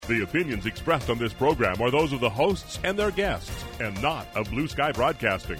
The opinions expressed on this program are those of the hosts and their guests, and not of Blue Sky Broadcasting.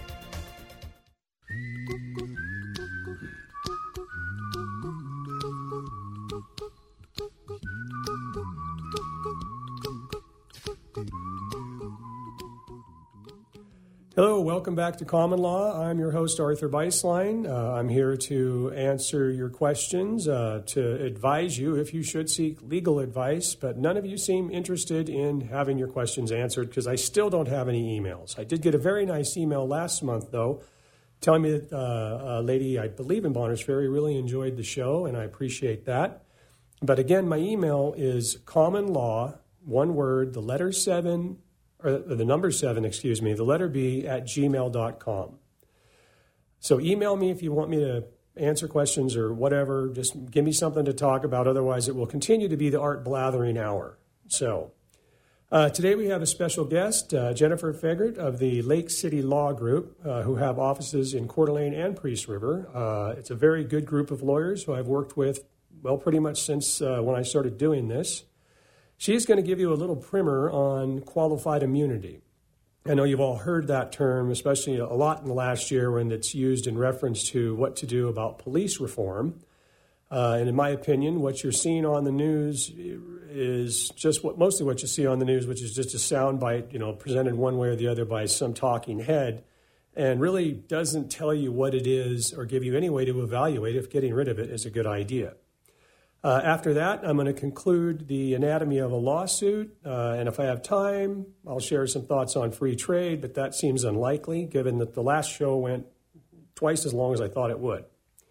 Hello, welcome back to Common Law. I'm your host, Arthur Beislein. I'm here to answer your questions, to advise you if you should seek legal advice, but none of you seem interested in having your questions answered because I still don't have any emails. I did get a very nice email last month, though, telling me that a lady, I believe in Bonners Ferry, really enjoyed the show, and I appreciate that. But again, my email is commonlaw, one word, the letter 7, or the number 7, the letter B, at gmail.com. So email me if you want me to answer questions or whatever. Just give me something to talk about. Otherwise, it will continue to be the Art Blathering Hour. So today we have a special guest, Jennifer Fegert of the Lake City Law Group, who have offices in Coeur d'Alene and Priest River. It's a very good group of lawyers who I've worked with, well, pretty much since when I started doing this. She's going to give you a little primer on qualified immunity. I know you've all heard that term, especially a lot in the last year when it's used in reference to what to do about police reform. And in my opinion, what you're seeing on the news is just mostly what you see on the news, which is just a soundbite, presented one way or the other by some talking head, and really doesn't tell you what it is or give you any way to evaluate if getting rid of it is a good idea. After that, I'm going to conclude the anatomy of a lawsuit, and if I have time, I'll share some thoughts on free trade, but that seems unlikely given that the last show went twice as long as I thought it would.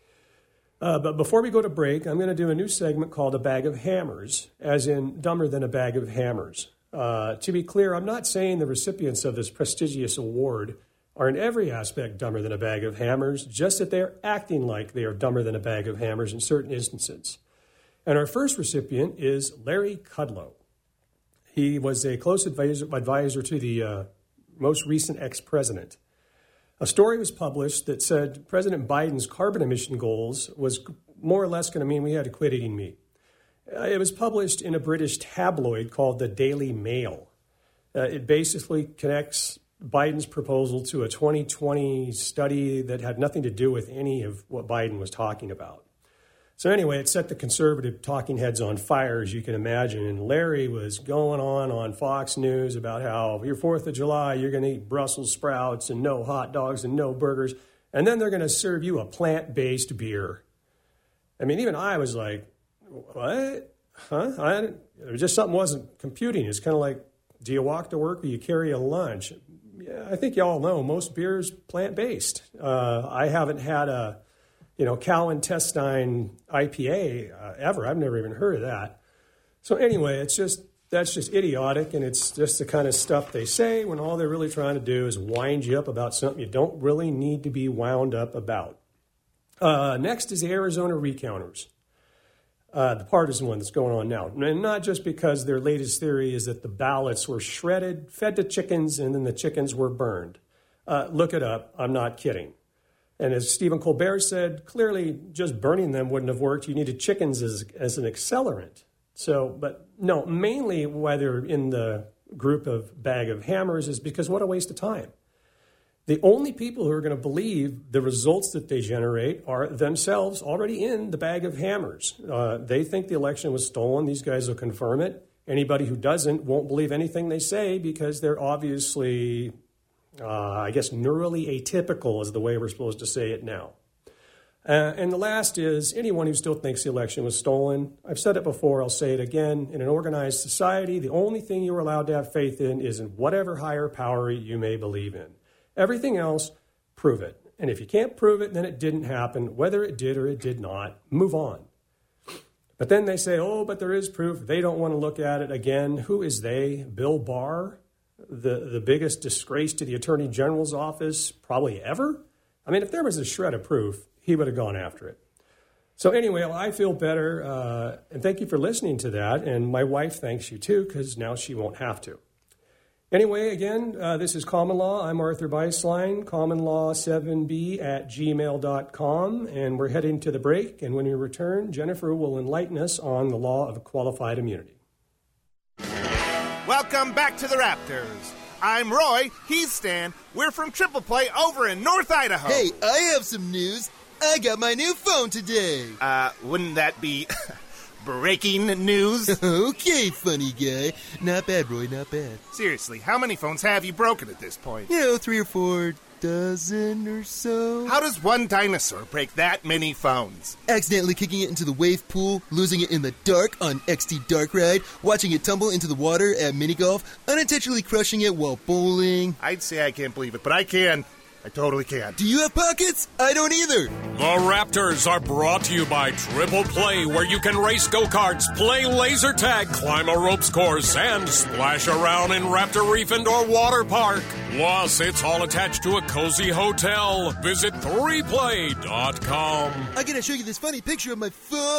But before we go to break, I'm going to do a new segment called A Bag of Hammers, as in dumber than a bag of hammers. To be clear, I'm not saying the recipients of this prestigious award are in every aspect dumber than a bag of hammers, just that they're acting like they are dumber than a bag of hammers in certain instances. And our first recipient is Larry Kudlow. He was a close advisor to the most recent ex-president. A story was published that said President Biden's carbon emission goals was more or less going to mean we had to quit eating meat. It was published in a British tabloid called the Daily Mail. It basically connects Biden's proposal to a 2020 study that had nothing to do with any of what Biden was talking about. So anyway, it set the conservative talking heads on fire, as you can imagine. And Larry was going on Fox News about how your 4th of July, you're going to eat Brussels sprouts and no hot dogs and no burgers. And then they're going to serve you a plant-based beer. I mean, even I was like, what? Huh? Just something wasn't computing. It's kind of like, do you walk to work or you carry a lunch? Yeah, I think you all know most beer's plant-based. I haven't had a cow intestine IPA ever. I've never even heard of that. So anyway, that's just idiotic, and it's just the kind of stuff they say when all they're really trying to do is wind you up about something you don't really need to be wound up about. Next is the Arizona Recounters, the partisan one that's going on now. And not just because their latest theory is that the ballots were shredded, fed to chickens, and then the chickens were burned. Look it up. I'm not kidding. And as Stephen Colbert said, clearly just burning them wouldn't have worked. You needed chickens as an accelerant. So, but no, mainly why they're in the group of bag of hammers is because what a waste of time. The only people who are going to believe the results that they generate are themselves already in the bag of hammers. They think the election was stolen. These guys will confirm it. Anybody who doesn't won't believe anything they say because they're obviously neurally atypical is the way we're supposed to say it now. And the last is anyone who still thinks the election was stolen. I've said it before, I'll say it again. In an organized society, the only thing you are allowed to have faith in is in whatever higher power you may believe in. Everything else, prove it. And if you can't prove it, then it didn't happen. Whether it did or it did not, move on. But then they say, but there is proof. They don't want to look at it again. Who is they? Bill Barr? The biggest disgrace to the Attorney General's office probably ever? I mean, if there was a shred of proof, he would have gone after it. So anyway, I feel better, and thank you for listening to that. And my wife thanks you too, because now she won't have to. Anyway, again, this is Common Law. I'm Arthur Beislein, commonlaw7b@gmail.com, and we're heading to the break. And when we return, Jennifer will enlighten us on the law of qualified immunity. Welcome back to the Raptors. I'm Roy, he's Stan. We're from Triple Play over in North Idaho. Hey, I have some news. I got my new phone today. Wouldn't that be breaking news? Okay, funny guy. Not bad, Roy, not bad. Seriously, how many phones have you broken at this point? 3 or 4 dozen or so. How does one dinosaur break that many phones? Accidentally kicking it into the wave pool, losing it in the dark on XT Dark Ride, watching it tumble into the water at mini golf, unintentionally crushing it while bowling. I'd say I can't believe it, but I can. I totally can. Do you have pockets? I don't either. The Raptors are brought to you by Triple Play, where you can race go-karts, play laser tag, climb a ropes course, and splash around in Raptor Reef Indoor Water Park. Plus, it's all attached to a cozy hotel. Visit 3play.com. I gotta show you this funny picture of my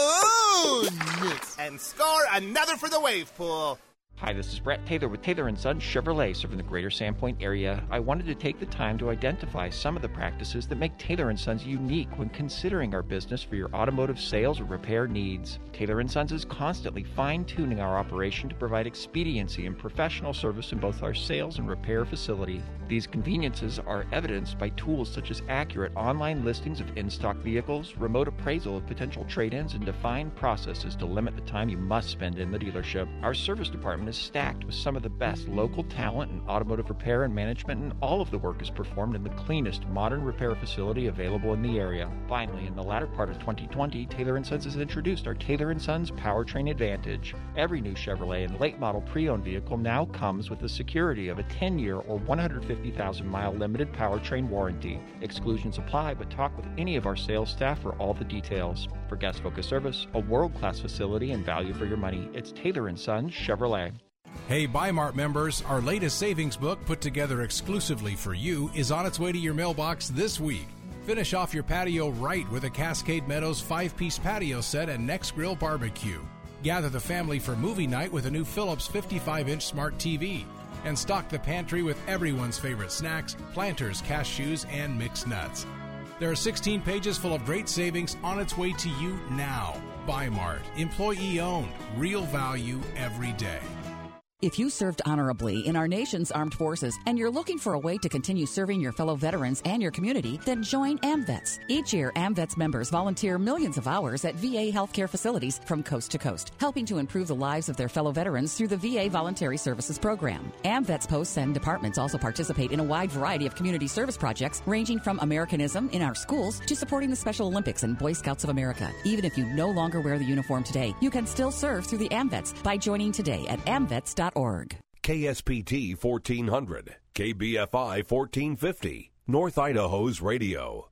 phone. And score another for the wave pool. Hi, this is Brett Taylor with Taylor & Sons Chevrolet, serving the greater Sandpoint area. I wanted to take the time to identify some of the practices that make Taylor & Sons unique when considering our business for your automotive sales or repair needs. Taylor & Sons is constantly fine-tuning our operation to provide expediency and professional service in both our sales and repair facility. These conveniences are evidenced by tools such as accurate online listings of in-stock vehicles, remote appraisal of potential trade-ins, and defined processes to limit the time you must spend in the dealership. Our service department is stacked with some of the best local talent in automotive repair and management, and all of the work is performed in the cleanest modern repair facility available in the area. Finally, in the latter part of 2020, Taylor & Sons has introduced our Taylor & Sons Powertrain Advantage. Every new Chevrolet and late model pre-owned vehicle now comes with the security of a 10-year or 150,000-mile limited powertrain warranty. Exclusions apply, but talk with any of our sales staff for all the details. For guest-focused service, a world-class facility, and value for your money, it's Taylor & Sons Chevrolet. Hey, Bi-Mart members, our latest savings book put together exclusively for you is on its way to your mailbox this week. Finish off your patio right with a Cascade Meadows 5-piece patio set and Next Grill barbecue. Gather the family for movie night with a new Philips 55-inch smart TV. And stock the pantry with everyone's favorite snacks, Planters, cashews, and mixed nuts. There are 16 pages full of great savings on its way to you now. Bi-Mart, employee-owned, real value every day. If you served honorably in our nation's armed forces and you're looking for a way to continue serving your fellow veterans and your community, then join AMVETS. Each year, AMVETS members volunteer millions of hours at VA healthcare facilities from coast to coast, helping to improve the lives of their fellow veterans through the VA Voluntary Services Program. AMVETS posts and departments also participate in a wide variety of community service projects, ranging from Americanism in our schools to supporting the Special Olympics and Boy Scouts of America. Even if you no longer wear the uniform today, you can still serve through the AMVETS by joining today at amvets.org. KSPT 1400, KBFI 1450, North Idaho's radio.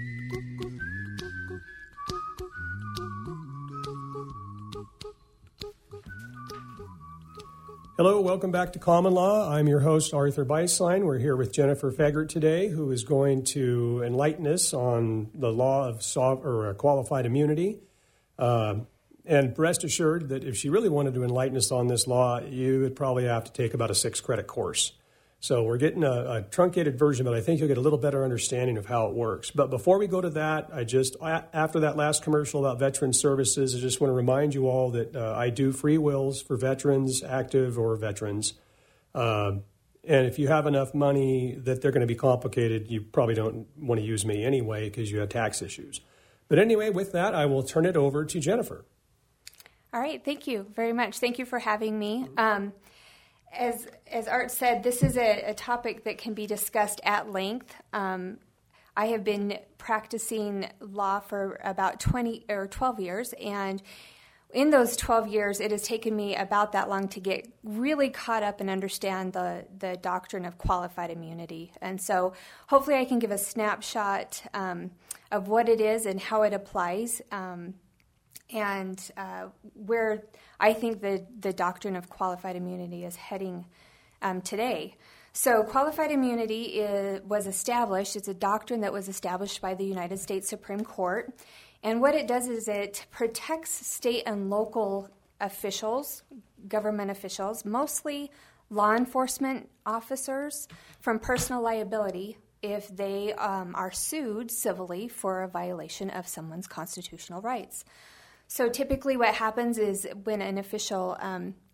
Hello, welcome back to Common Law. I'm your host, Arthur Beislein. We're here with Jennifer Fegert today, who is going to enlighten us on the law of qualified immunity. And rest assured that if she really wanted to enlighten us on this law, you would probably have to take about a 6-credit course. So we're getting a truncated version, but I think you'll get a little better understanding of how it works. But before we go to that, after that last commercial about veteran services, I just want to remind you all that I do free wills for veterans, active or veterans. And if you have enough money that they're going to be complicated, you probably don't want to use me anyway because you have tax issues. But anyway, with that, I will turn it over to Jennifer. All right, thank you very much. Thank you for having me. As Art said, this is a topic that can be discussed at length. I have been practicing law for about 12 years, and in those 12 years, it has taken me about that long to get really caught up and understand the doctrine of qualified immunity. And so hopefully I can give a snapshot of what it is and how it applies, and where I think the doctrine of qualified immunity is heading today. So qualified immunity was established. It's a doctrine that was established by the United States Supreme Court. And what it does is it protects state and local officials, government officials, mostly law enforcement officers, from personal liability if they are sued civilly for a violation of someone's constitutional rights. So typically what happens is when an official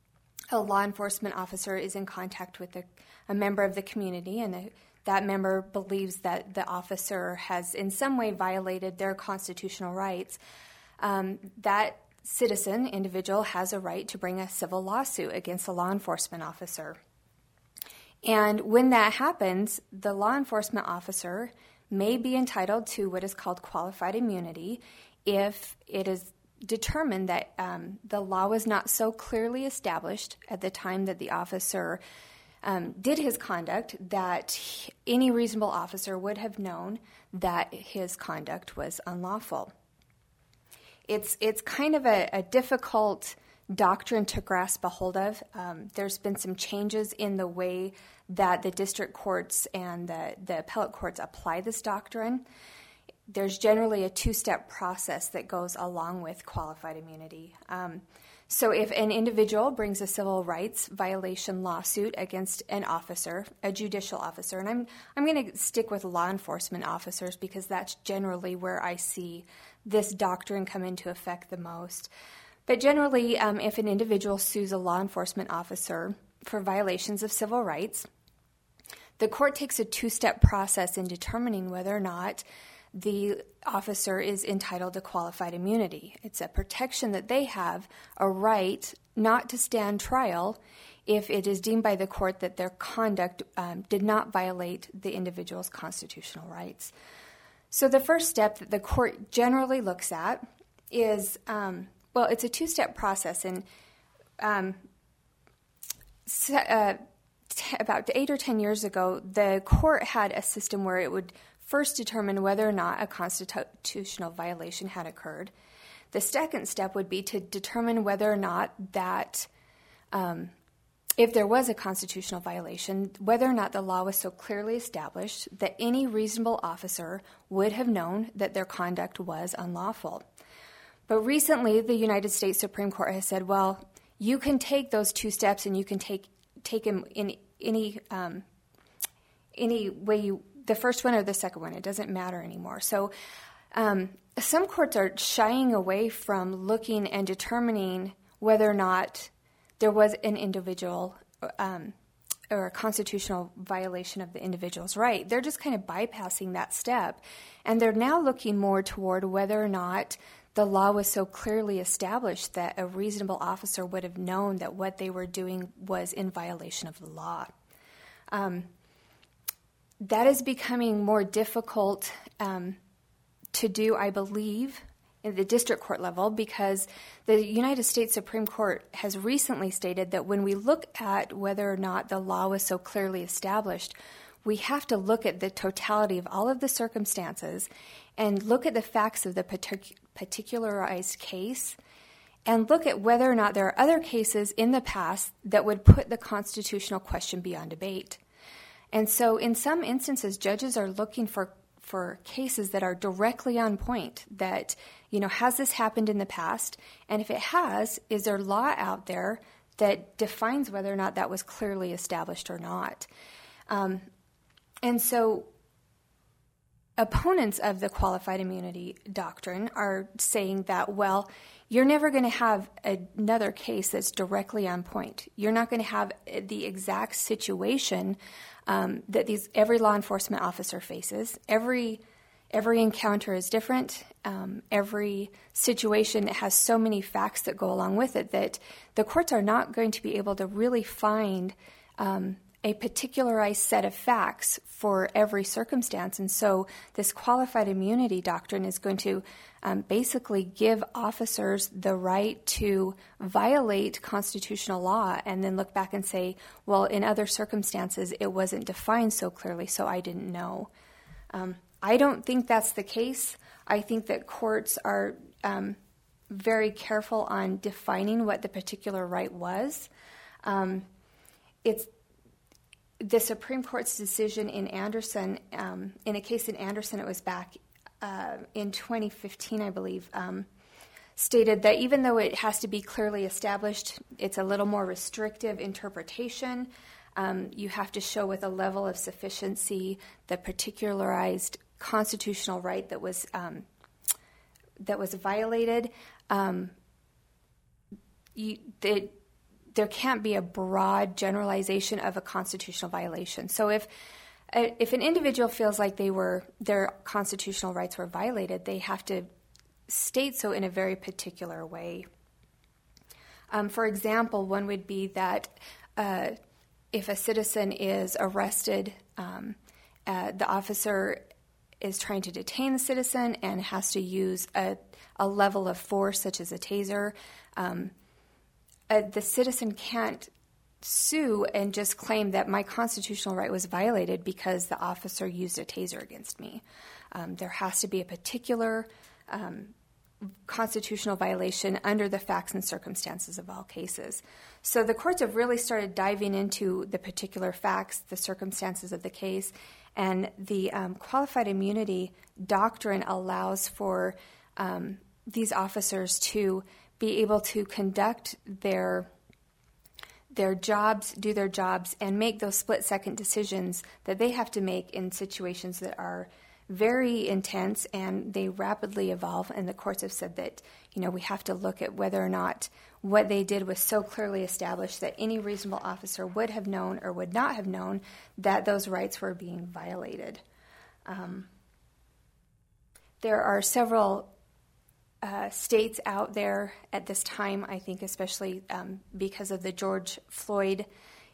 a law enforcement officer is in contact with a member of the community, and that member believes that the officer has in some way violated their constitutional rights, that citizen, individual, has a right to bring a civil lawsuit against a law enforcement officer. And when that happens, the law enforcement officer may be entitled to what is called qualified immunity if it is determined that the law was not so clearly established at the time that the officer did his conduct that any reasonable officer would have known that his conduct was unlawful. It's kind of a difficult doctrine to grasp a hold of. There's been some changes in the way that the district courts and the appellate courts apply this doctrine. There's generally a two-step process that goes along with qualified immunity. So if an individual brings a civil rights violation lawsuit against an officer, a judicial officer, and I'm going to stick with law enforcement officers because that's generally where I see this doctrine come into effect the most. But generally, if an individual sues a law enforcement officer for violations of civil rights, the court takes a two-step process in determining whether or not the officer is entitled to qualified immunity. It's a protection that they have a right not to stand trial if it is deemed by the court that their conduct did not violate the individual's constitutional rights. So the first step that the court generally looks at is, it's a two-step process, and about 8 or 10 years ago, the court had a system where it would first determine whether or not a constitutional violation had occurred. The second step would be to determine whether or not that, if there was a constitutional violation, whether or not the law was so clearly established that any reasonable officer would have known that their conduct was unlawful. But recently, the United States Supreme Court has said, well, you can take those two steps and you can take them in any way you, the first one or the second one. It doesn't matter anymore. So some courts are shying away from looking and determining whether or not there was an individual or a constitutional violation of the individual's right. They're just kind of bypassing that step. And they're now looking more toward whether or not the law was so clearly established that a reasonable officer would have known that what they were doing was in violation of the law. That is becoming more difficult to do, I believe, in the district court level, because the United States Supreme Court has recently stated that when we look at whether or not the law was so clearly established, we have to look at the totality of all of the circumstances and look at the facts of the particularized case and look at whether or not there are other cases in the past that would put the constitutional question beyond debate. And so in some instances, judges are looking for cases that are directly on point, that, has this happened in the past? And if it has, is there law out there that defines whether or not that was clearly established or not? And so opponents of the qualified immunity doctrine are saying that, well, you're never going to have another case that's directly on point. You're not going to have the exact situation that every law enforcement officer faces. Every encounter is different. Every situation has so many facts that go along with it that the courts are not going to be able to really find a particularized set of facts for every circumstance. And so this qualified immunity doctrine is going to basically give officers the right to violate constitutional law and then look back and say, well, in other circumstances, it wasn't defined so clearly, so I didn't know. I don't think that's the case. I think that courts are very careful on defining what the particular right was. It's the Supreme Court's decision in Anderson, in a case in Anderson, it was back in 2015, I believe, stated that even though it has to be clearly established, it's a little more restrictive interpretation. You have to show with a level of sufficiency the particularized constitutional right that was violated. there can't be a broad generalization of a constitutional violation. So if an individual feels like their constitutional rights were violated, they have to state so in a very particular way. For example, one would be that if a citizen is arrested, the officer is trying to detain the citizen and has to use a level of force, such as a taser, the citizen can't sue and just claim that my constitutional right was violated because the officer used a taser against me. There has to be a particular constitutional violation under the facts and circumstances of all cases. So the courts have really started diving into the particular facts, the circumstances of the case, and the qualified immunity doctrine allows for these officers to be able to conduct their jobs, do their jobs, and make those split-second decisions that they have to make in situations that are very intense and they rapidly evolve. And the courts have said that, we have to look at whether or not what they did was so clearly established that any reasonable officer would have known or would not have known that those rights were being violated. There are several states out there at this time, I think especially because of the George Floyd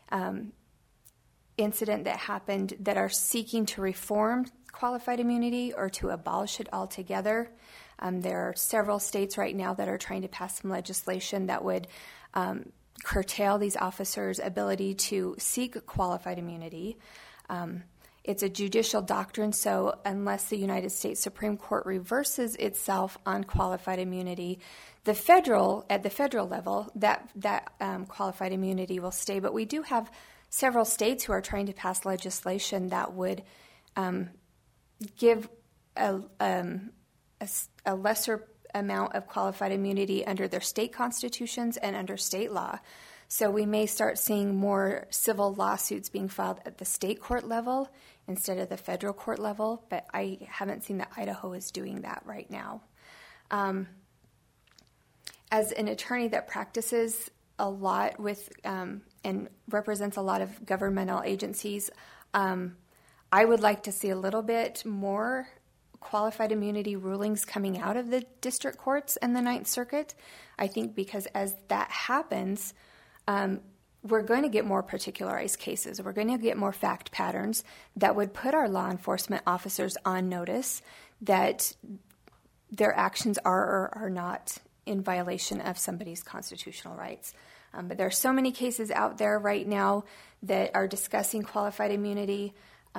incident that happened, that are seeking to reform qualified immunity or to abolish it altogether. There are several states right now that are trying to pass some legislation that would curtail these officers' ability to seek qualified immunity. It's a judicial doctrine, so unless the United States Supreme Court reverses itself on qualified immunity, at the federal level, that qualified immunity will stay. But we do have several states who are trying to pass legislation that would give a lesser amount of qualified immunity under their state constitutions and under state law. So we may start seeing more civil lawsuits being filed at the state court level instead of the federal court level, but I haven't seen that Idaho is doing that right now. As an attorney that practices a lot with and represents a lot of governmental agencies, I would like to see a little bit more qualified immunity rulings coming out of the district courts and the Ninth Circuit. I think because as that happens, we're going to get more particularized cases. We're going to get more fact patterns that would put our law enforcement officers on notice that their actions are or are not in violation of somebody's constitutional rights. But there are so many cases out there right now that are discussing qualified immunity.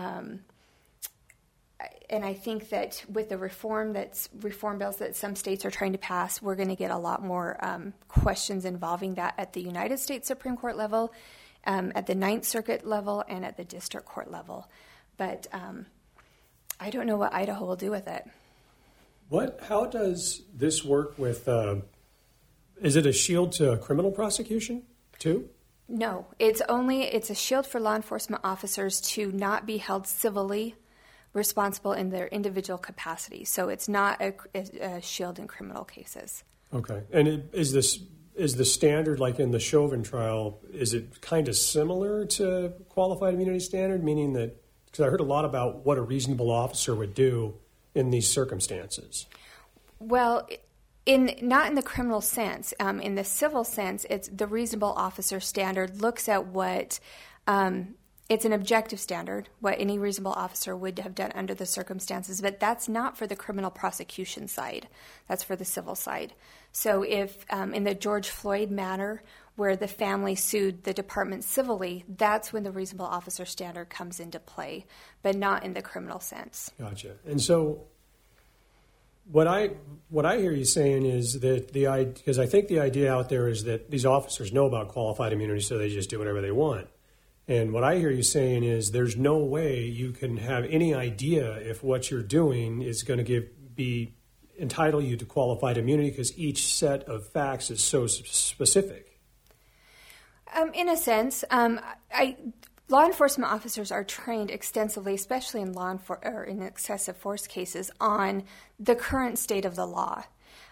And I think that with the reform bills that some states are trying to pass, we're going to get a lot more questions involving that at the United States Supreme Court level, at the Ninth Circuit level, and at the district court level. But I don't know what Idaho will do with it. How does this work with, is it a shield to criminal prosecution too? No, it's a shield for law enforcement officers to not be held civilly responsible in their individual capacity. So it's not a shield in criminal cases. Okay. And is the standard, like in the Chauvin trial, is it kind of similar to qualified immunity standard, meaning that, because I heard a lot about what a reasonable officer would do in these circumstances? Well, not in the criminal sense. In the civil sense, it's the reasonable officer standard looks at what it's an objective standard, what any reasonable officer would have done under the circumstances, but that's not for the criminal prosecution side. That's for the civil side. So if in the George Floyd matter, where the family sued the department civilly, that's when the reasonable officer standard comes into play, but not in the criminal sense. Gotcha. And so what I hear you saying is that because I think the idea out there is that these officers know about qualified immunity, so they just do whatever they want. And what I hear you saying is there's no way you can have any idea if what you're doing is going to entitle you to qualified immunity because each set of facts is so specific. In a sense, law enforcement officers are trained extensively, especially in in excessive force cases, on the current state of the law.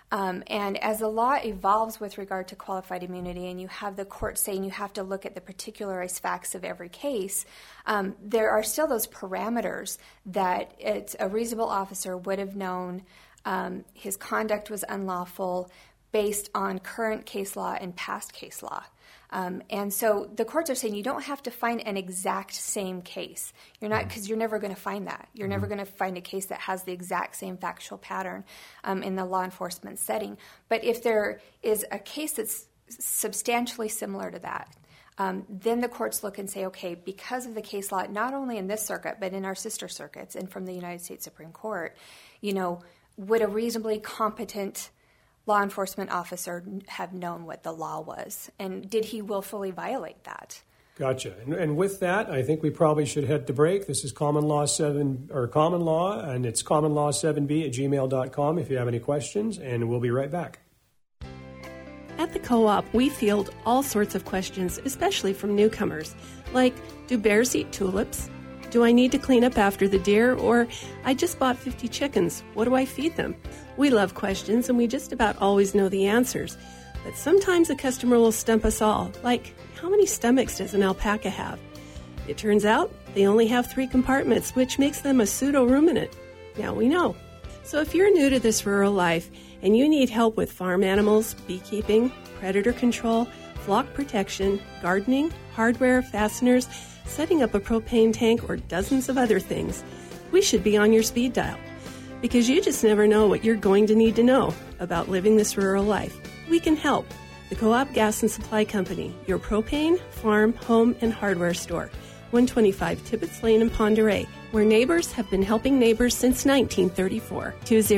And as the law evolves with regard to qualified immunity, and you have the court saying you have to look at the particularized facts of every case, there are still those parameters that a reasonable officer would have known his conduct was unlawful based on current case law and past case law. And so the courts are saying you don't have to find an exact same case. You're not, because you're never going to find that. You're never going to find a case that has the exact same factual pattern in the law enforcement setting. But if there is a case that's substantially similar to that, then the courts look and say, okay, because of the case law, not only in this circuit, but in our sister circuits and from the United States Supreme Court, would a reasonably competent law enforcement officer have known what the law was? And did he willfully violate that? Gotcha. And with that, I think we probably should head to break. This is Common Law 7, or Common Law, and it's commonlaw7b@gmail.com if you have any questions, and we'll be right back. At the Co-op, we field all sorts of questions, especially from newcomers, like, do bears eat tulips? Do I need to clean up after the deer? Or, I just bought 50 chickens. What do I feed them? We love questions, and we just about always know the answers. But sometimes a customer will stump us all, like, how many stomachs does an alpaca have? It turns out they only have 3 compartments, which makes them a pseudo-ruminant. Now we know. So if you're new to this rural life and you need help with farm animals, beekeeping, predator control, flock protection, gardening, hardware, fasteners, setting up a propane tank, or dozens of other things, we should be on your speed dial. Because you just never know what you're going to need to know about living this rural life. We can help. The Co-op Gas and Supply Company, your propane, farm, home, and hardware store. 125 Tibbetts Lane in Ponderay, where neighbors have been helping neighbors since 1934.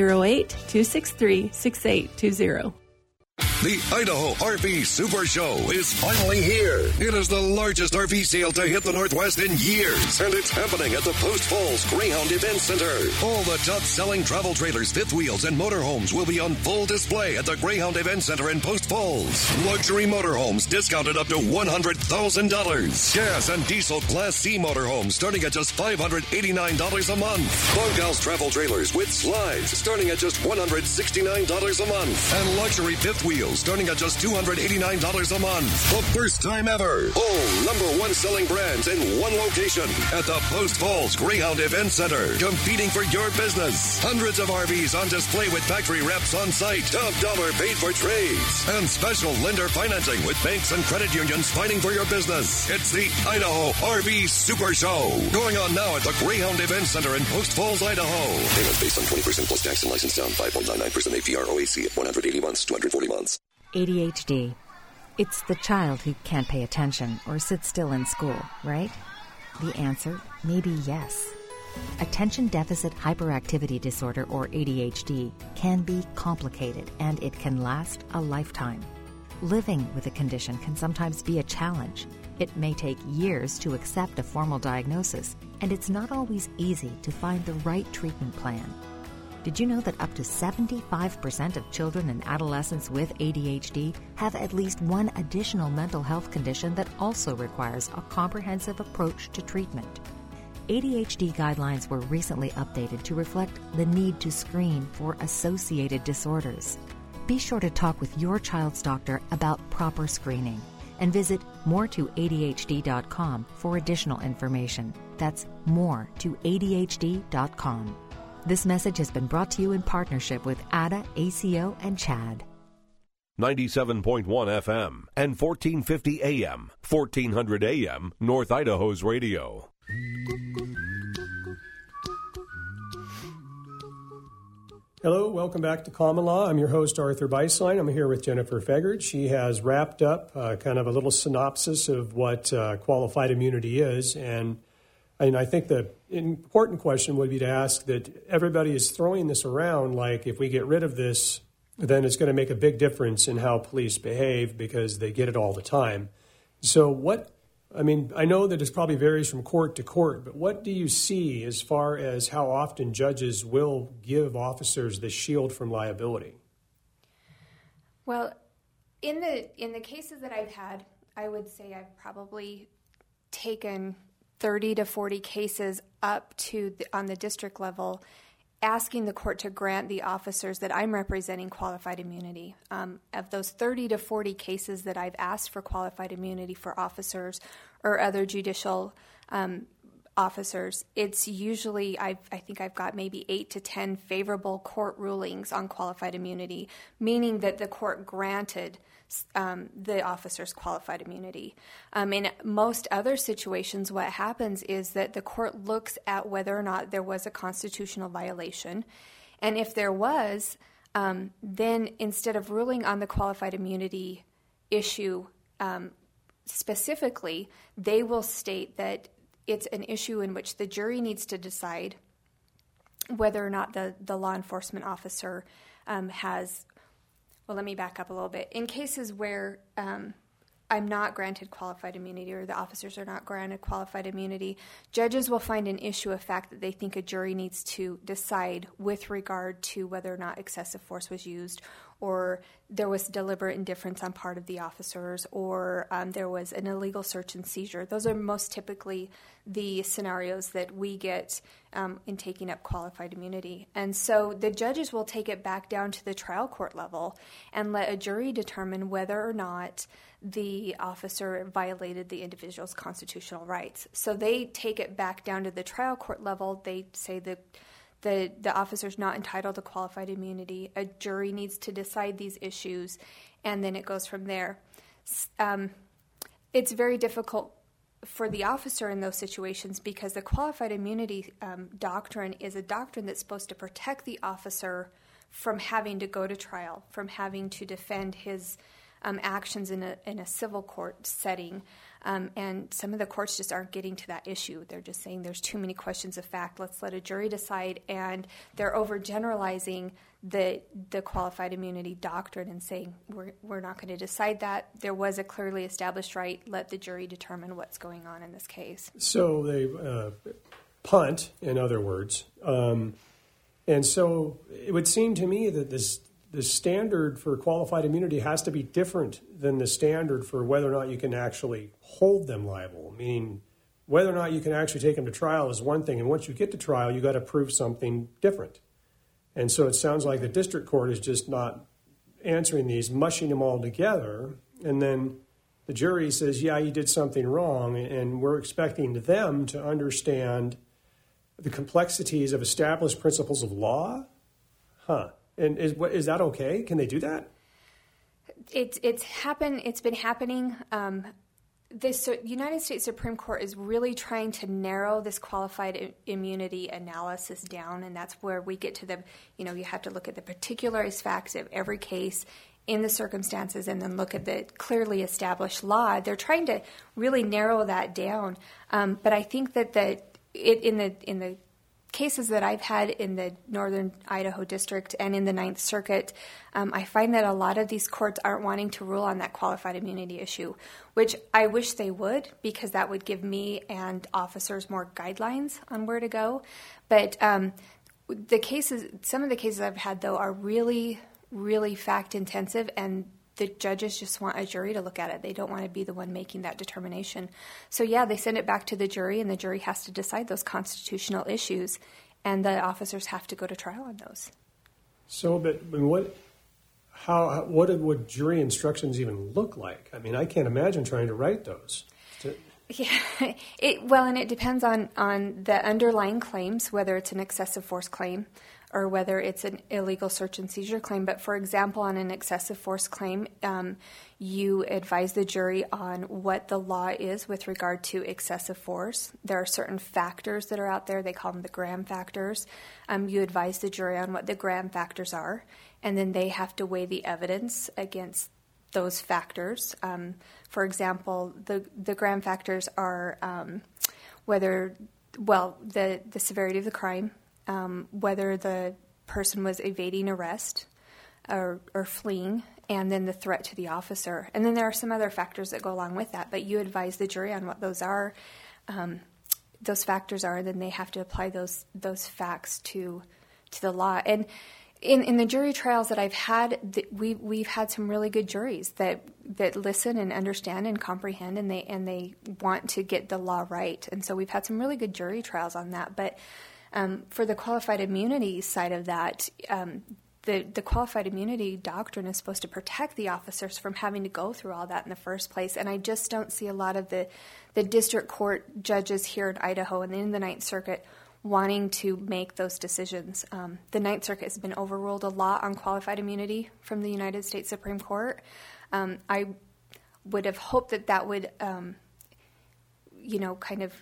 208-263-6820. The Idaho RV Super Show is finally here. It is the largest RV sale to hit the Northwest in years, and it's happening at the Post Falls Greyhound Event Center. All the top-selling travel trailers, fifth wheels, and motorhomes will be on full display at the Greyhound Event Center in Post Falls. Luxury motorhomes discounted up to $100,000. Gas and diesel Class C motorhomes starting at just $589 a month. Bunkhouse travel trailers with slides starting at just $169 a month. And luxury fifth wheels starting at just $289 a month. The first time ever. All #1 selling brands in one location at the Post Falls Greyhound Event Center. Competing for your business. Hundreds of RVs on display with factory reps on site. Top dollar paid for trades. And special lender financing with banks and credit unions fighting for your business. It's the Idaho RV Super Show. Going on now at the Greyhound Event Center in Post Falls, Idaho. Payments based on 20% plus tax and license down. 5.99% APR OAC at 180 months, 240 months. ADHD. It's the child who can't pay attention or sit still in school, right? The answer may be yes. Attention Deficit Hyperactivity Disorder, or ADHD, can be complicated and it can last a lifetime. Living with a condition can sometimes be a challenge. It may take years to accept a formal diagnosis, and it's not always easy to find the right treatment plan. Did you know that up to 75% of children and adolescents with ADHD have at least one additional mental health condition that also requires a comprehensive approach to treatment? ADHD guidelines were recently updated to reflect the need to screen for associated disorders. Be sure to talk with your child's doctor about proper screening and visit more2adhd.com for additional information. That's more2adhd.com. This message has been brought to you in partnership with ADA, ACO, and CHAD. 97.1 FM and 1450 AM, 1400 AM, North Idaho's radio. Hello, welcome back to Common Law. I'm your host, Arthur Beislein. I'm here with Jennifer Fegard. She has wrapped up kind of a little synopsis of what qualified immunity is, and I think the important question would be to ask that everybody is throwing this around like if we get rid of this, then it's going to make a big difference in how police behave because they get it all the time. So I know that it probably varies from court to court, but what do you see as far as how often judges will give officers the shield from liability? Well, in the cases that I've had, I would say I've probably taken 30 to 40 cases up to on the district level asking the court to grant the officers that I'm representing qualified immunity. Of those 30 to 40 cases that I've asked for qualified immunity for officers or other judicial officers, it's usually, I think I've got maybe 8 to 10 favorable court rulings on qualified immunity, meaning that the court granted the officer's qualified immunity. In most other situations, what happens is that the court looks at whether or not there was a constitutional violation. And if there was, then instead of ruling on the qualified immunity issue specifically, they will state that it's an issue in which the jury needs to decide whether or not the law enforcement officer has... Well, let me back up a little bit. In cases where I'm not granted qualified immunity or the officers are not granted qualified immunity, judges will find an issue of fact that they think a jury needs to decide with regard to whether or not excessive force was used, or there was deliberate indifference on part of the officers, or there was an illegal search and seizure. Those are most typically the scenarios that we get in taking up qualified immunity. And so the judges will take it back down to the trial court level and let a jury determine whether or not the officer violated the individual's constitutional rights. So they take it back down to the trial court level. They say that the officer's not entitled to qualified immunity. A jury needs to decide these issues, and then it goes from there. It's very difficult for the officer in those situations because the qualified immunity doctrine is a doctrine that's supposed to protect the officer from having to go to trial, from having to defend his actions in a civil court setting. And some of the courts just aren't getting to that issue. They're just saying there's too many questions of fact. Let's let a jury decide. And they're overgeneralizing the qualified immunity doctrine and saying we're not going to decide that. There was a clearly established right. Let the jury determine what's going on in this case. So they punt, in other words. And so it would seem to me that the standard for qualified immunity has to be different than the standard for whether or not you can actually hold them liable. Meaning, whether or not you can actually take them to trial is one thing, and once you get to trial, you got to prove something different. And so it sounds like the district court is just not answering these, mushing them all together, and then the jury says, yeah, you did something wrong, and we're expecting them to understand the complexities of established principles of law? And is that okay? Can they do that? It's been happening. The United States Supreme Court is really trying to narrow this qualified immunity analysis down, and that's where we get to you have to look at the particularized facts of every case in the circumstances and then look at the clearly established law. They're trying to really narrow that down. But I think that in the cases that I've had in the Northern Idaho District and in the Ninth Circuit, I find that a lot of these courts aren't wanting to rule on that qualified immunity issue, which I wish they would, because that would give me and officers more guidelines on where to go. But some of the cases I've had, though, are really, really fact-intensive, and the judges just want a jury to look at it. They don't want to be the one making that determination. So, yeah, they send it back to the jury, and the jury has to decide those constitutional issues, and the officers have to go to trial on those. So, but what would jury instructions even look like? I mean, I can't imagine trying to write those. Yeah, and it depends on the underlying claims, whether it's an excessive force claim or whether it's an illegal search and seizure claim. But, for example, on an excessive force claim, you advise the jury on what the law is with regard to excessive force. There are certain factors that are out there. They call them the Graham factors. You advise the jury on what the Graham factors are, and then they have to weigh the evidence against those factors. For example, the Graham factors are the severity of the crime, whether the person was evading arrest or fleeing, and then the threat to the officer. And then there are some other factors that go along with that, but you advise the jury on what those are. Those factors are, and then they have to apply those facts to the law. And in the jury trials that I've had, we've had some really good juries that listen and understand and comprehend, and they want to get the law right. And so we've had some really good jury trials on that. But For the qualified immunity side of that, the qualified immunity doctrine is supposed to protect the officers from having to go through all that in the first place. And I just don't see a lot of the district court judges here in Idaho and in the Ninth Circuit wanting to make those decisions. The Ninth Circuit has been overruled a lot on qualified immunity from the United States Supreme Court. I would have hoped that would, kind of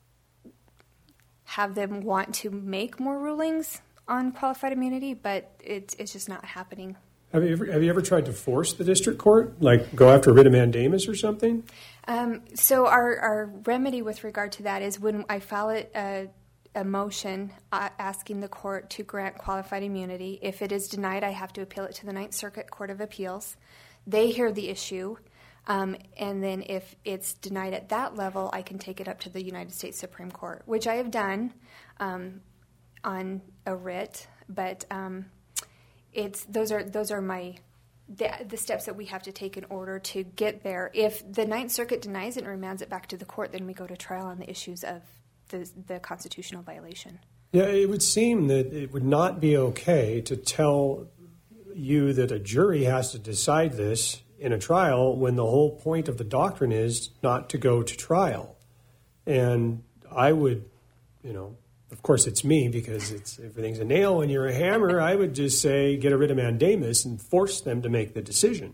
have them want to make more rulings on qualified immunity, but it's just not happening. Have you ever tried to force the district court, like go after writ of mandamus or something? So our remedy with regard to that is when I file a motion asking the court to grant qualified immunity. If it is denied, I have to appeal it to the Ninth Circuit Court of Appeals. They hear the issue, and then if it's denied at that level, I can take it up to the United States Supreme Court, which I have done on a writ. But those are the steps that we have to take in order to get there. If the Ninth Circuit denies it and remands it back to the court, then we go to trial on the issues of the constitutional violation. Yeah, it would seem that it would not be okay to tell you that a jury has to decide this in a trial when the whole point of the doctrine is not to go to trial. And I would, of course it's me because everything's a nail and you're a hammer. I would just say get a writ of mandamus and force them to make the decision.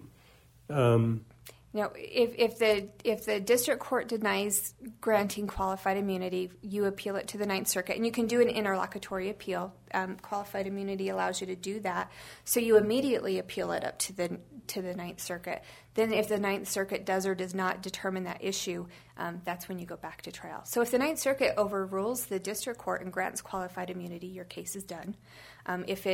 If the district court denies granting qualified immunity, you appeal it to the Ninth Circuit, and you can do an interlocutory appeal. Qualified immunity allows you to do that, so you immediately appeal it up to the Ninth Circuit. Then, if the Ninth Circuit does or does not determine that issue, that's when you go back to trial. So, if the Ninth Circuit overrules the district court and grants qualified immunity, your case is done. If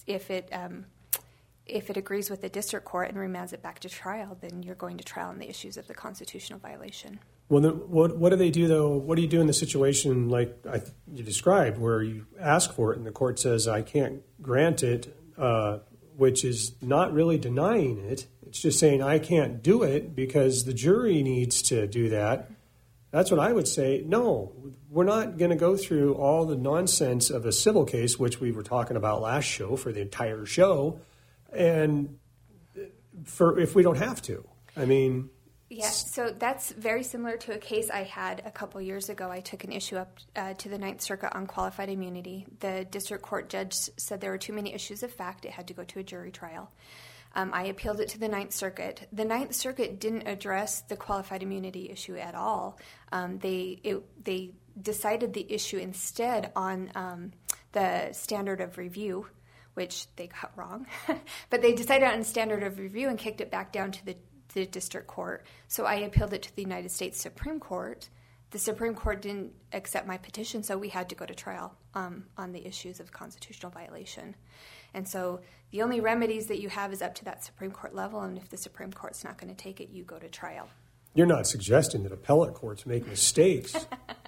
it agrees with the district court and remands it back to trial, then you're going to trial on the issues of the constitutional violation. Well, then what do they do, though? What do you do in the situation like you described where you ask for it and the court says, I can't grant it, which is not really denying it. It's just saying I can't do it because the jury needs to do that. That's what I would say. No, we're not going to go through all the nonsense of a civil case, which we were talking about last show for the entire show. And if we don't have to, Yeah, so that's very similar to a case I had a couple years ago. I took an issue up to the Ninth Circuit on qualified immunity. The district court judge said there were too many issues of fact. It had to go to a jury trial. I appealed it to the Ninth Circuit. The Ninth Circuit didn't address the qualified immunity issue at all. They decided the issue instead on the standard of review, which they got wrong. But they decided on standard of review and kicked it back down to the district court. So I appealed it to the United States Supreme Court. The Supreme Court didn't accept my petition, so we had to go to trial on the issues of constitutional violation. And so the only remedies that you have is up to that Supreme Court level, and if the Supreme Court's not going to take it, you go to trial. You're not suggesting that appellate courts make mistakes.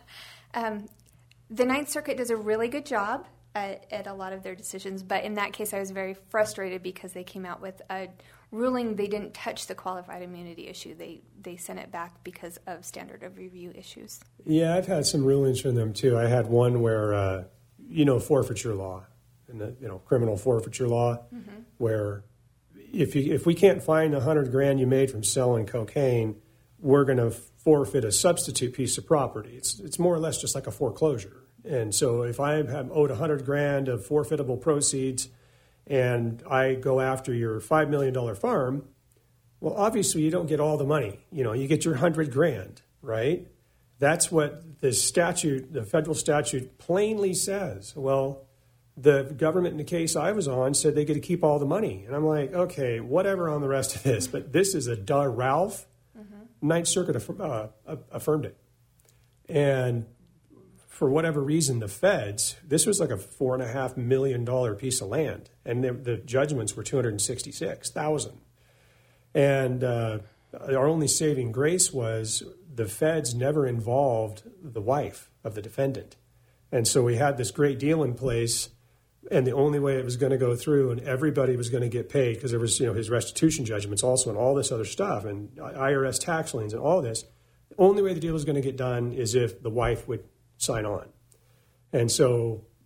The Ninth Circuit does a really good job at a lot of their decisions, but in that case I was very frustrated because they came out with a ruling. They didn't touch the qualified immunity issue. They sent it back because of standard of review issues. Yeah, I've had some rulings from them too. I had one where, forfeiture law, and criminal forfeiture law, where if we can't find $100,000 you made from selling cocaine, we're going to forfeit a substitute piece of property. It's more or less just like a foreclosure. And so if I have owed $100,000 of forfeitable proceeds and I go after your $5 million farm, well, obviously you don't get all the money. You get your $100,000, right? That's what the statute, the federal statute plainly says. Well, the government in the case I was on said they get to keep all the money. And I'm like, okay, whatever on the rest of this, but this is a Ralph. Ninth Circuit affirmed it. And for whatever reason, the feds, this was like a $4.5 million piece of land, and the judgments were $266,000. And our only saving grace was the feds never involved the wife of the defendant. And so we had this great deal in place, and the only way it was going to go through and everybody was going to get paid, because there was his restitution judgments also and all this other stuff and IRS tax liens and all this, the only way the deal was going to get done is if the wife would sign on. And so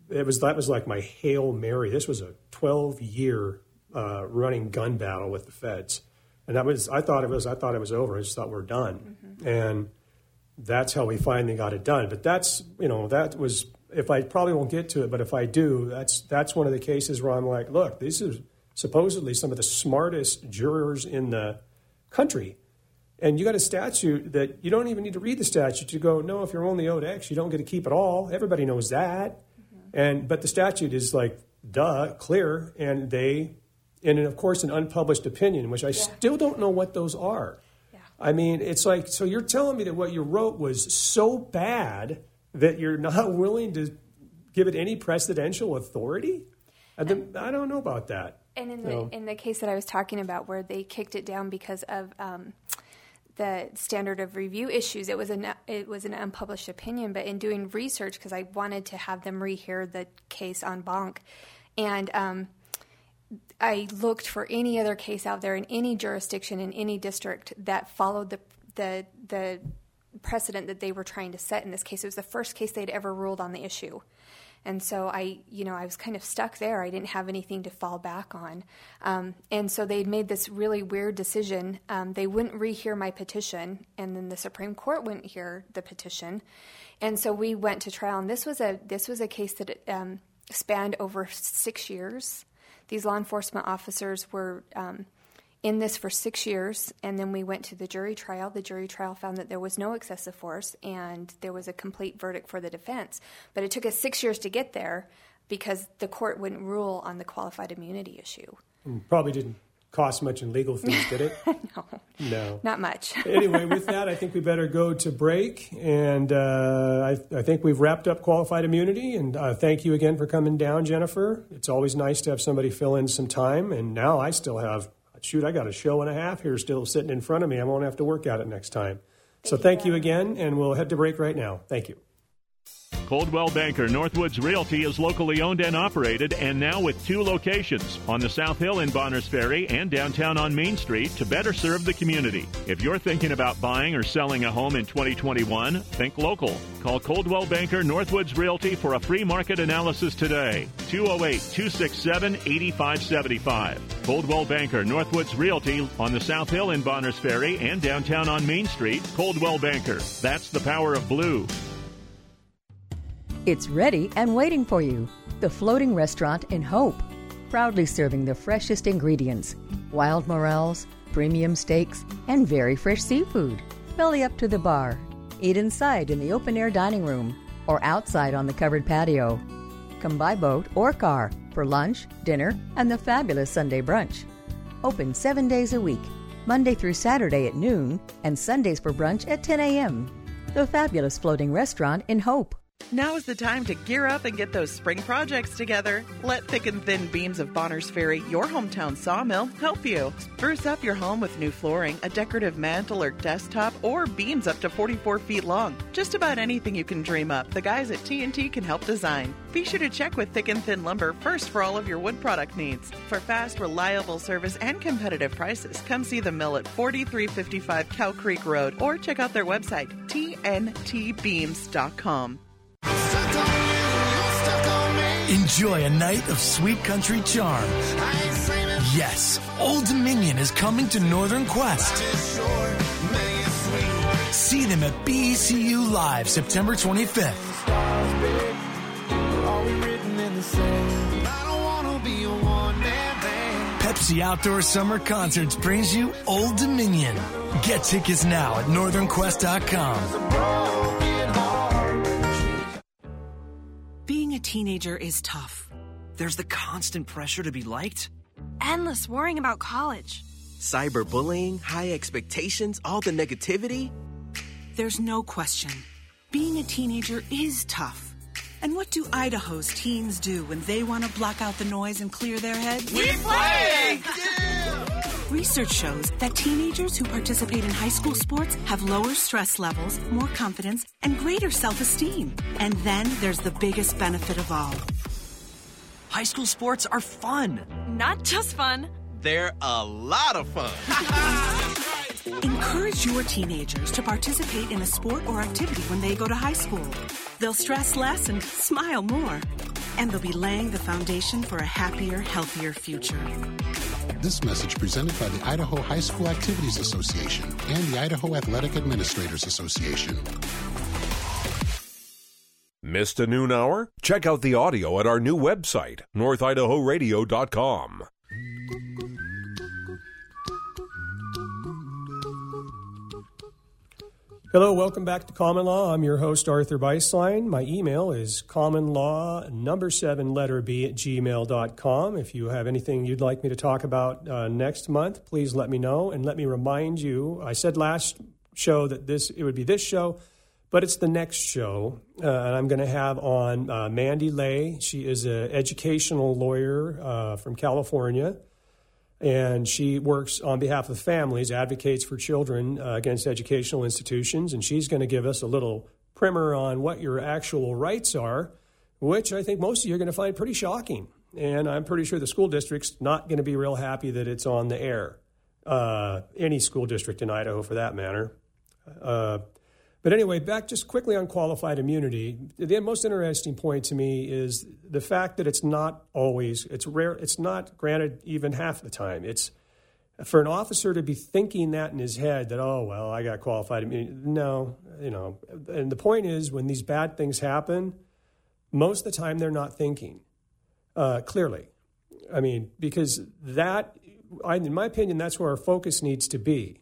that was like my Hail Mary. This was a 12-year running gun battle with the feds, and I thought it was over. I just thought we're done, and that's how we finally got it done. But that was. If I probably won't get to it, but if I do, that's one of the cases where I'm like, look, these are supposedly some of the smartest jurors in the country. And you got a statute that you don't even need to read the statute. You go, no, if you're only owed X, you don't get to keep it all. Everybody knows that. But the statute is like, clear. And of course, an unpublished opinion, which I still don't know what those are. Yeah. I mean, it's like, so you're telling me that what you wrote was so bad that you're not willing to give it any precedential authority? I don't know about that. And in the case that I was talking about, where they kicked it down because of the standard of review issues, it was an unpublished opinion. But in doing research, because I wanted to have them rehear the case en banc, and I looked for any other case out there in any jurisdiction in any district that followed the precedent that they were trying to set in this case. It was the first case they'd ever ruled on the issue. And so I was kind of stuck there. I didn't have anything to fall back on. And so they'd made this really weird decision. They wouldn't rehear my petition, and then the Supreme Court wouldn't hear the petition. And so we went to trial, and this was a case that spanned over 6 years. These law enforcement officers were in this for 6 years, and then we went to the jury trial. The jury trial found that there was no excessive force, and there was a complete verdict for the defense. But it took us 6 years to get there because the court wouldn't rule on the qualified immunity issue. Probably didn't cost much in legal fees, did it? No. Not much. Anyway, with that, I think we better go to break, and I think we've wrapped up qualified immunity, and thank you again for coming down, Jennifer. It's always nice to have somebody fill in some time, and now I still have... I got a show and a half here still sitting in front of me. I won't have to work at it next time. So thank you again, and we'll head to break right now. Thank you. Coldwell Banker Northwoods Realty is locally owned and operated, and now with 2 locations on the South Hill in Bonners Ferry and downtown on Main Street to better serve the community. If you're thinking about buying or selling a home in 2021, think local. Call Coldwell Banker Northwoods Realty for a free market analysis today. 208-267-8575. Coldwell Banker Northwoods Realty on the South Hill in Bonners Ferry and downtown on Main Street. Coldwell Banker. That's the power of blue. It's ready and waiting for you. The Floating Restaurant in Hope. Proudly serving the freshest ingredients. Wild morels, premium steaks, and very fresh seafood. Belly up to the bar. Eat inside in the open-air dining room or outside on the covered patio. Come by boat or car for lunch, dinner, and the fabulous Sunday brunch. Open 7 days a week, Monday through Saturday at noon, and Sundays for brunch at 10 a.m. The fabulous Floating Restaurant in Hope. Now is the time to gear up and get those spring projects together. Let Thick and Thin Beams of Bonners Ferry, your hometown sawmill, help you. Spruce up your home with new flooring, a decorative mantle or desktop, or beams up to 44 feet long. Just about anything you can dream up, the guys at TNT can help design. Be sure to check with Thick and Thin Lumber first for all of your wood product needs. For fast, reliable service and competitive prices, come see the mill at 4355 Cow Creek Road or check out their website, tntbeams.com. Enjoy a night of sweet country charm. Yes, Old Dominion is coming to Northern Quest. See them at BECU Live September 25th. Pepsi Outdoor Summer Concerts brings you Old Dominion. Get tickets now at northernquest.com. Being a teenager is tough. There's the constant pressure to be liked. Endless worrying about college. Cyberbullying, high expectations, all the negativity. There's no question. Being a teenager is tough. And what do Idaho's teens do when they want to block out the noise and clear their heads? We play! Research shows that teenagers who participate in high school sports have lower stress levels, more confidence, and greater self-esteem. And then there's the biggest benefit of all. High school sports are fun. Not just fun. They're a lot of fun. Encourage your teenagers to participate in a sport or activity when they go to high school. They'll stress less and smile more. and they'll be laying the foundation for a happier, healthier future. This message presented by the Idaho High School Activities Association and the Idaho Athletic Administrators Association. Missed a noon hour? Check out the audio at our new website, northidahoradio.com. Hello, welcome back to Common Law. I'm your host, Arthur Beislein. My email is commonlaw7b@gmail.com. If you have anything you'd like me to talk about next month, please let me know. And let me remind you, I said last show that it would be this show, but it's the next show. And I'm going to have on Mandy Lay. She is an educational lawyer from California. And she works on behalf of families, advocates for children against educational institutions. And she's going to give us a little primer on what your actual rights are, which I think most of you are going to find pretty shocking. And I'm pretty sure the school district's not going to be real happy that it's on the air. Any school district in Idaho, for that matter. But anyway, back just quickly on qualified immunity. The most interesting point to me is the fact that it's not always, it's rare, it's not granted even half the time. It's for an officer to be thinking that in his head that, oh, well, I got qualified immunity. No, and the point is when these bad things happen, most of the time they're not thinking clearly. I mean, because in my opinion, that's where our focus needs to be.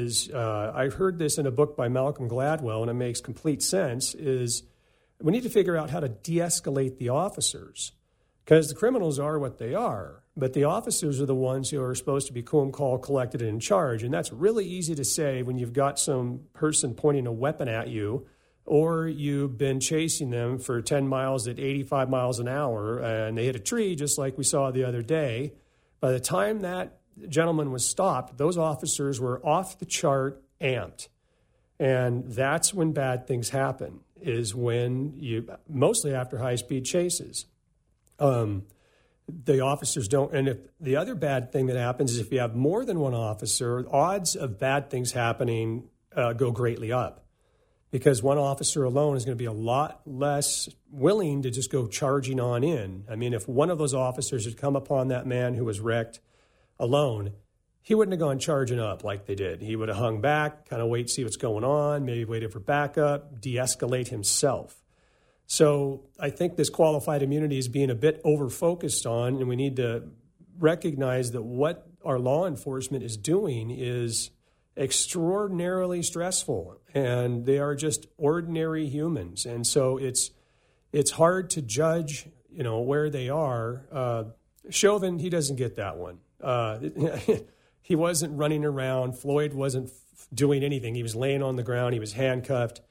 I heard this in a book by Malcolm Gladwell, and it makes complete sense, is we need to figure out how to de-escalate the officers, because the criminals are what they are, but the officers are the ones who are supposed to be cool, collected, and in charge, and that's really easy to say when you've got some person pointing a weapon at you, or you've been chasing them for 10 miles at 85 miles an hour, and they hit a tree just like we saw the other day. By the time that gentleman was stopped, those officers were off the chart amped. And that's when bad things happen, is when mostly after high-speed chases. The officers don't, and if the other bad thing that happens is if you have more than one officer, odds of bad things happening go greatly up. Because one officer alone is going to be a lot less willing to just go charging on in. I mean, if one of those officers had come upon that man who was wrecked alone, he wouldn't have gone charging up like they did. He would have hung back, kind of wait to see what's going on, maybe waited for backup, de-escalate himself. So I think this qualified immunity is being a bit over-focused on, and we need to recognize that what our law enforcement is doing is extraordinarily stressful, and they are just ordinary humans. And so it's hard to judge, where they are. Chauvin, he doesn't get that one. He wasn't running around. Floyd wasn't doing anything. He was laying on the ground. He was handcuffed.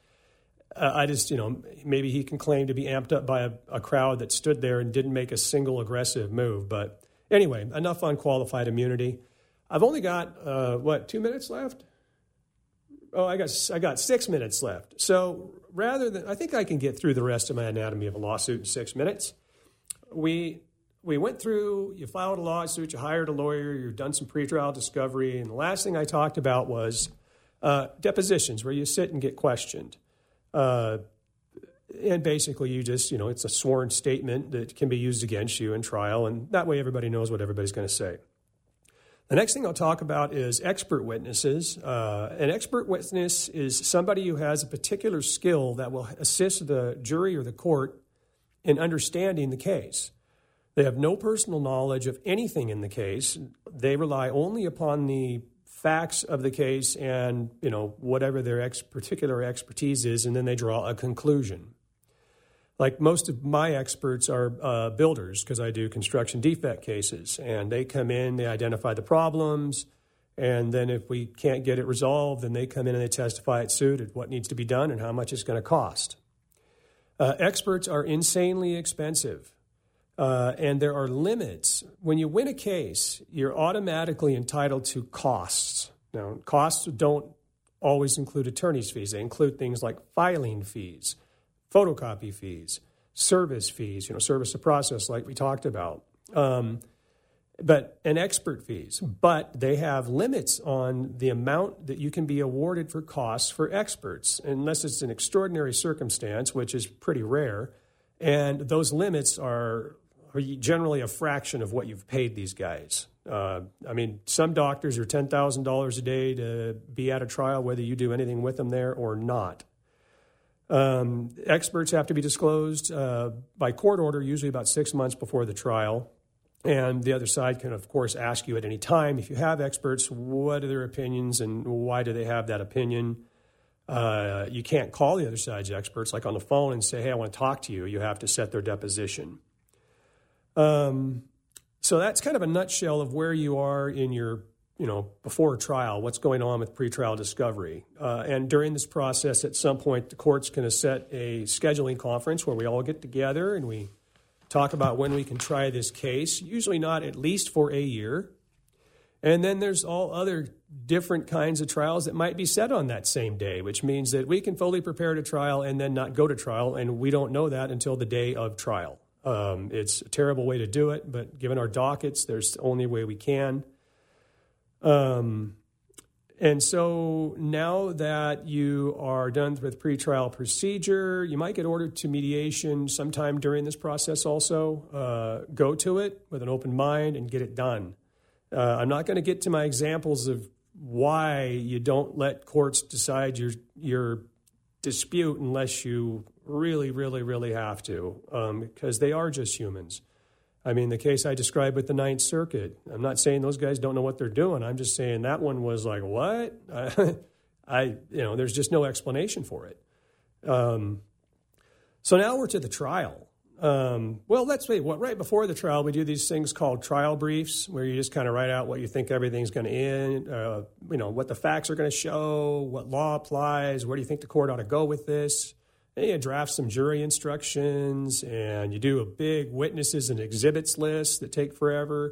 Maybe he can claim to be amped up by a crowd that stood there and didn't make a single aggressive move. But anyway, enough on qualified immunity. I've only got, 2 minutes left? Oh, I got 6 minutes left. So I think I can get through the rest of my anatomy of a lawsuit in 6 minutes. We went through, you filed a lawsuit, you hired a lawyer, you've done some pretrial discovery, and the last thing I talked about was depositions where you sit and get questioned. And basically you just, it's a sworn statement that can be used against you in trial, and that way everybody knows what everybody's going to say. The next thing I'll talk about is expert witnesses. An expert witness is somebody who has a particular skill that will assist the jury or the court in understanding the case. They have no personal knowledge of anything in the case. They rely only upon the facts of the case and, whatever their particular expertise is, and then they draw a conclusion. Like most of my experts are builders, because I do construction defect cases, and they come in, they identify the problems, and then if we can't get it resolved, then they come in and they testify at suit at what needs to be done and how much it's going to cost. Experts are insanely expensive. And there are limits. When you win a case, you're automatically entitled to costs. Now, costs don't always include attorney's fees. They include things like filing fees, photocopy fees, service fees, service of process like we talked about, and expert fees. But they have limits on the amount that you can be awarded for costs for experts, unless it's an extraordinary circumstance, which is pretty rare. And those limits are generally a fraction of what you've paid these guys. Some doctors are $10,000 a day to be at a trial, whether you do anything with them there or not. Experts have to be disclosed by court order, usually about 6 months before the trial. And the other side can, of course, ask you at any time, if you have experts, what are their opinions and why do they have that opinion? You can't call the other side's experts, like on the phone, and say, hey, I want to talk to you. You have to set their deposition. So that's kind of a nutshell of where you are in your, before trial, what's going on with pretrial discovery. And during this process, at some point, the court's going to set a scheduling conference where we all get together and we talk about when we can try this case, usually not at least for a year. And then there's all other different kinds of trials that might be set on that same day, which means that we can fully prepare to trial and then not go to trial, and we don't know that until the day of trial. It's a terrible way to do it, but given our dockets, there's the only way we can. And so now that you are done with pretrial procedure, you might get ordered to mediation sometime during this process also. Go to it with an open mind and get it done. I'm not going to get to my examples of why you don't let courts decide your dispute unless you really, really, really have to, because they are just humans. The case I described with the Ninth Circuit, I'm not saying those guys don't know what they're doing. I'm just saying that one was like, what? There's just no explanation for it. So now we're to the trial. Right before the trial, we do these things called trial briefs, where you just kind of write out what you think everything's going to end, what the facts are going to show, what law applies, where do you think the court ought to go with this. And you draft some jury instructions, and you do a big witnesses and exhibits list that take forever.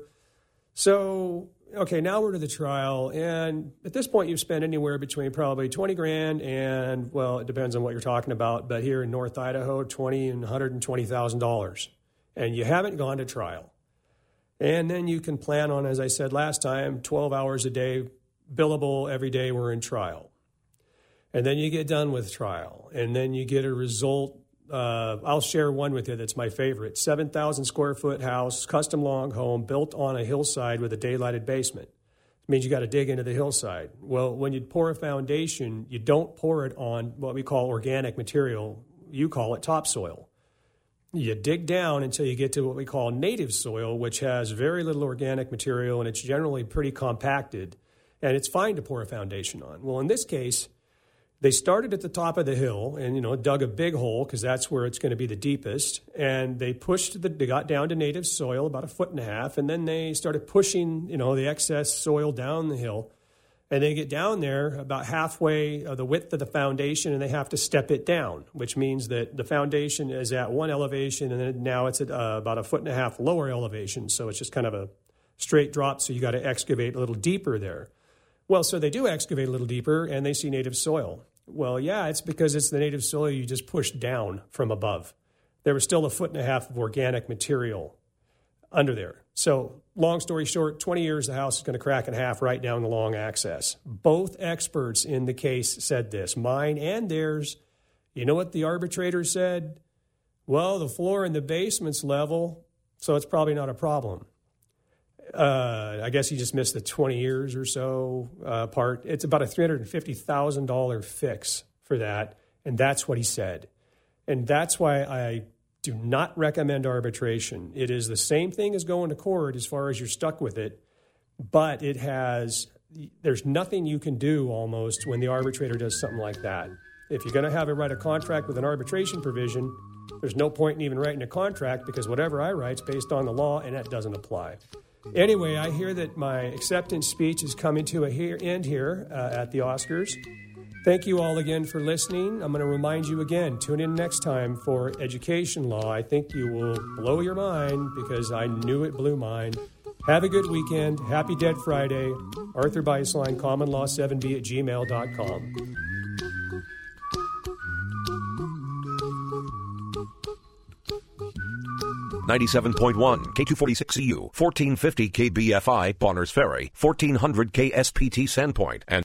So, okay, now we're to the trial, and at this point you've spent anywhere between probably $20,000 and, well, it depends on what you're talking about, but here in North Idaho, $20,000 and $120,000, and you haven't gone to trial. And then you can plan on, as I said last time, 12 hours a day, billable every day we're in trial. And then you get done with trial, and then you get a result. I'll share one with you that's my favorite. 7,000 square foot house, custom log home, built on a hillside with a daylighted basement. It means you got to dig into the hillside. Well, when you pour a foundation, you don't pour it on what we call organic material. You call it topsoil. You dig down until you get to what we call native soil, which has very little organic material, and it's generally pretty compacted, and it's fine to pour a foundation on. Well, in this case, they started at the top of the hill and, dug a big hole because that's where it's going to be the deepest. And they got down to native soil about 1.5 feet. And then they started pushing, the excess soil down the hill. And they get down there about halfway the width of the foundation, and they have to step it down, which means that the foundation is at one elevation, and then now it's at about 1.5 feet lower elevation. So it's just kind of a straight drop. So you got to excavate a little deeper there. Well, so they do excavate a little deeper, and they see native soil. Well, yeah, it's because it's the native soil you just pushed down from above. There was still 1.5 feet of organic material under there. So long story short, 20 years, the house is going to crack in half right down the long axis. Both experts in the case said this, mine and theirs. You know what the arbitrator said? Well, the floor in the basement's level, so it's probably not a problem. I guess he just missed the 20 years or so part. It's about a $350,000 fix for that, and that's what he said. And that's why I do not recommend arbitration. It is the same thing as going to court as far as you're stuck with it, but there's nothing you can do almost when the arbitrator does something like that. If you're going to have it write a contract with an arbitration provision, there's no point in even writing a contract because whatever I write is based on the law, and that doesn't apply. Anyway, I hear that my acceptance speech is coming to an end here at the Oscars. Thank you all again for listening. I'm going to remind you again, tune in next time for Education Law. I think you will blow your mind because I knew it blew mine. Have a good weekend. Happy Dead Friday. Arthur Beislein, commonlaw7b@gmail.com. 97.1 K246CU, 1450 KBFI, Bonners Ferry, 1400 KSPT Sandpoint, and